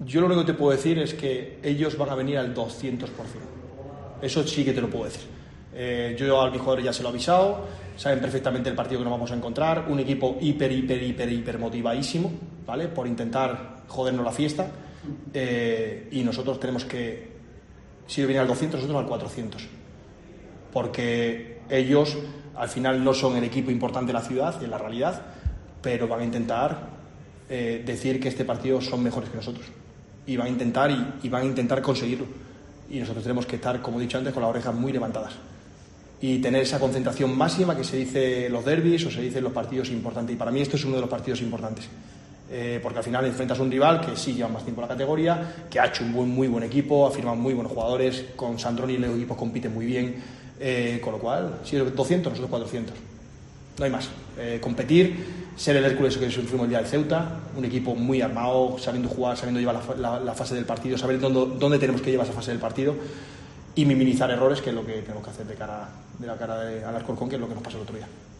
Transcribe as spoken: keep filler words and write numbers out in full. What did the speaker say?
Yo lo único que te puedo decir es que ellos van a venir al doscientos por ciento. Eso sí que te lo puedo decir. Eh, yo a mis jugadores ya se lo he avisado, saben perfectamente el partido que nos vamos a encontrar, un equipo hiper, hiper, hiper, hiper motivadísimo, ¿vale? Por intentar jodernos la fiesta, eh, y nosotros tenemos que, si vienen al doscientos, nosotros al cuatrocientos, porque ellos al final no son el equipo importante de la ciudad, en la realidad, pero van a intentar eh, decir que este partido son mejores que nosotros, y van a intentar y, y van a intentar conseguirlo, y nosotros tenemos que estar, como he dicho antes, con las orejas muy levantadas y tener esa concentración máxima que se dice en los derbis o se dice en los partidos importantes, y para mí esto es uno de los partidos importantes, eh, porque al final enfrentas a un rival que sí lleva más tiempo en la categoría, que ha hecho un buen, muy buen equipo, ha firmado muy buenos jugadores, con Sandroni los equipos compiten muy bien, eh, con lo cual, si es doscientos, nosotros cuatrocientos, no hay más. Eh, competir, ser el Hércules que sufrimos el día del Ceuta, un equipo muy armado, sabiendo jugar, sabiendo llevar la, la, la fase del partido, saber dónde, dónde tenemos que llevar esa fase del partido y minimizar errores, que es lo que tenemos que hacer de cara, de la cara de, al Alcorcón, que es lo que nos pasó el otro día.